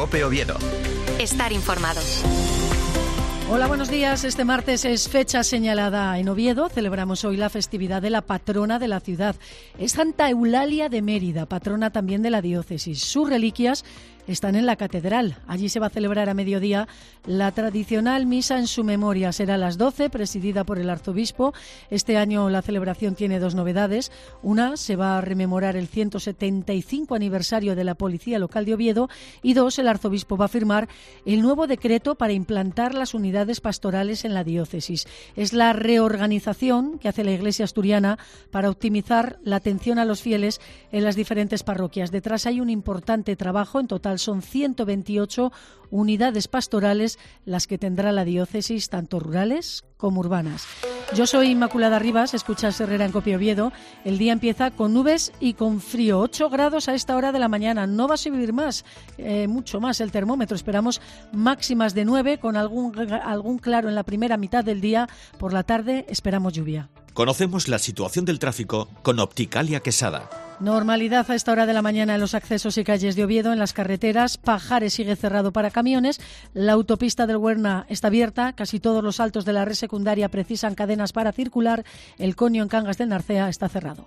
COPE Oviedo. Estar informado. Hola, buenos días. Este martes es fecha señalada en Oviedo. Celebramos hoy la festividad de la patrona de la ciudad. Es Santa Eulalia de Mérida, patrona también de la diócesis. Sus reliquias están en la catedral. Allí se va a celebrar a mediodía la tradicional misa en su memoria. Será a las 12, presidida por el arzobispo. Este año la celebración tiene dos novedades. Una, se va a rememorar el 175 aniversario de la Policía Local de Oviedo. Y dos, el arzobispo va a firmar el nuevo decreto para implantar las unidades pastorales en la diócesis. Es la reorganización que hace la Iglesia asturiana para optimizar la atención a los fieles en las diferentes parroquias. Detrás hay un importante trabajo. En total son 128 unidades pastorales las que tendrá la diócesis, tanto rurales como urbanas. Yo soy Inmaculada Rivas, escuchas Herrera en COPE Oviedo. El día empieza con nubes y con frío. 8 grados a esta hora de la mañana. No va a subir más, mucho más el termómetro. Esperamos máximas de 9 con algún claro en la primera mitad del día. Por la tarde esperamos lluvia. Conocemos la situación del tráfico con Opticalia Quesada. Normalidad a esta hora de la mañana en los accesos y calles de Oviedo, en las carreteras. Pajares sigue cerrado para camiones. La autopista del Huerna está abierta. Casi todos los altos de la red secundaria precisan cadenas para circular. El Conio en Cangas del Narcea está cerrado.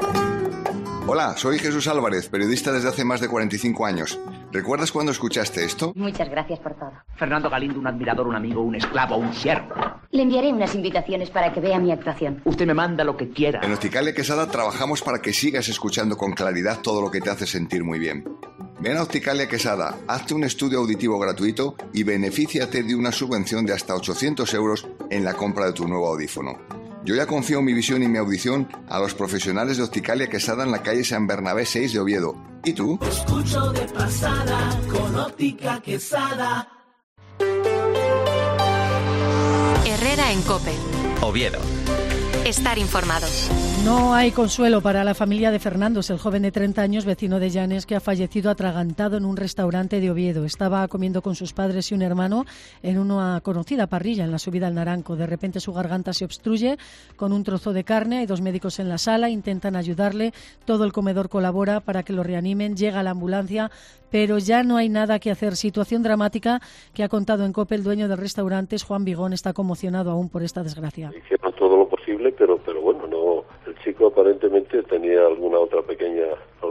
Hola, soy Jesús Álvarez, periodista desde hace más de 45 años. ¿Recuerdas cuando escuchaste esto? Muchas gracias por todo. Fernando Galindo, un admirador, un amigo, un esclavo, un siervo. Le enviaré unas invitaciones para que vea mi actuación. Usted me manda lo que quiera. En Opticalia Quesada trabajamos para que sigas escuchando con claridad todo lo que te hace sentir muy bien. Ven a Opticalia Quesada, hazte un estudio auditivo gratuito y benefíciate de una subvención de hasta 800 euros en la compra de tu nuevo audífono. Yo ya confío mi visión y mi audición a los profesionales de Opticalia Quesada en la calle San Bernabé 6 de Oviedo. ¿Y tú? Escucho de pasada con Óptica Quesada. Herrera en COPE Oviedo. Estar informado. No hay consuelo para la familia de Fernando, es el joven de 30 años, vecino de Llanes, que ha fallecido atragantado en un restaurante de Oviedo. Estaba comiendo con sus padres y un hermano en una conocida parrilla en la subida al Naranco. De repente su garganta se obstruye con un trozo de carne. Hay 2 médicos en la sala, intentan ayudarle. Todo el comedor colabora para que lo reanimen. Llega la ambulancia, pero ya no hay nada que hacer. Situación dramática que ha contado en COPE el dueño del restaurante, Juan Vigón. Está conmocionado aún por esta desgracia. Hicieron todo lo posible, pero bueno, no. El chico aparentemente tenía alguna otra pequeña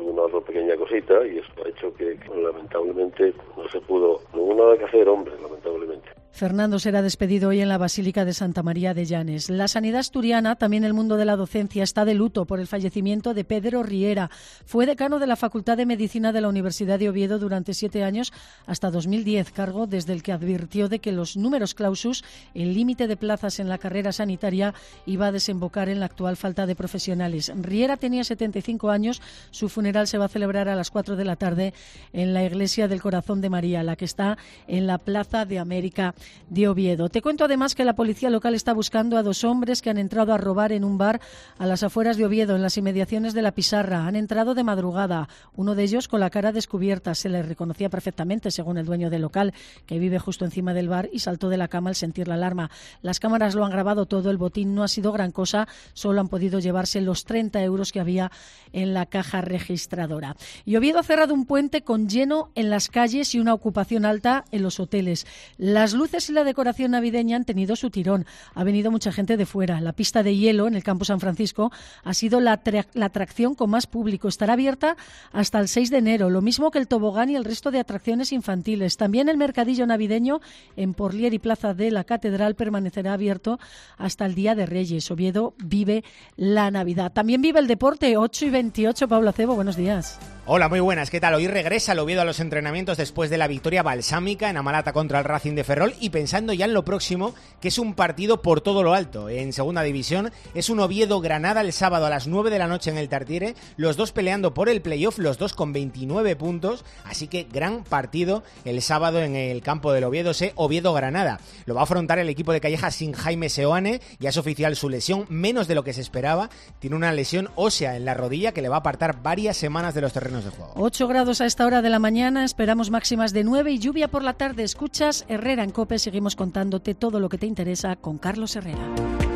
cosita y eso ha hecho que lamentablemente no hubo nada que hacer, hombre, lamentablemente. Fernando será despedido hoy en la Basílica de Santa María de Llanes. La sanidad asturiana, también el mundo de la docencia, está de luto por el fallecimiento de Pedro Riera. Fue decano de la Facultad de Medicina de la Universidad de Oviedo durante 7 años hasta 2010, cargo desde el que advirtió de que los números clausus, el límite de plazas en la carrera sanitaria, iba a desembocar en la actual falta de profesionales. Riera tenía 75 años. Su funeral se va a celebrar a las 4 de la tarde en la Iglesia del Corazón de María, la que está en la Plaza de América de Oviedo. Te cuento además que la policía local está buscando a 2 hombres que han entrado a robar en un bar a las afueras de Oviedo, en las inmediaciones de La Pizarra. Han entrado de madrugada, uno de ellos con la cara descubierta. Se le reconocía perfectamente, según el dueño del local, que vive justo encima del bar, y saltó de la cama al sentir la alarma. Las cámaras lo han grabado todo. El botín no ha sido gran cosa, solo han podido llevarse los 30 euros que había en la caja registradora. Y Oviedo ha cerrado un puente con lleno en las calles y una ocupación alta en los hoteles. Las luces y la decoración navideña han tenido su tirón. Ha venido mucha gente de fuera. La pista de hielo en el Campo San Francisco ha sido la atracción con más público. Estará abierta hasta el 6 de enero, lo mismo que el tobogán y el resto de atracciones infantiles. También el mercadillo navideño en Porlier y Plaza de la Catedral permanecerá abierto hasta el Día de Reyes. Oviedo vive la Navidad. También vive el deporte. 8:28. Pablo Acebo, buenos días. Hola, muy buenas, ¿qué tal? Hoy regresa el Oviedo a los entrenamientos después de la victoria balsámica en Amalata contra el Racing de Ferrol y pensando ya en lo próximo, que es un partido por todo lo alto. En segunda división es un Oviedo-Granada el sábado a las 9 de la noche en el Tartiere, los dos peleando por el playoff, los dos con 29 puntos, así que gran partido el sábado en el campo del Oviedo, ese Oviedo-Granada. Lo va a afrontar el equipo de Calleja sin Jaime Seoane, ya es oficial su lesión, menos de lo que se esperaba, tiene una lesión ósea en la rodilla que le va a apartar varias semanas de los terrenos de juego. 8 grados a esta hora de la mañana, esperamos máximas de 9 y lluvia por la tarde. Escuchas Herrera en COPE, seguimos contándote todo lo que te interesa con Carlos Herrera.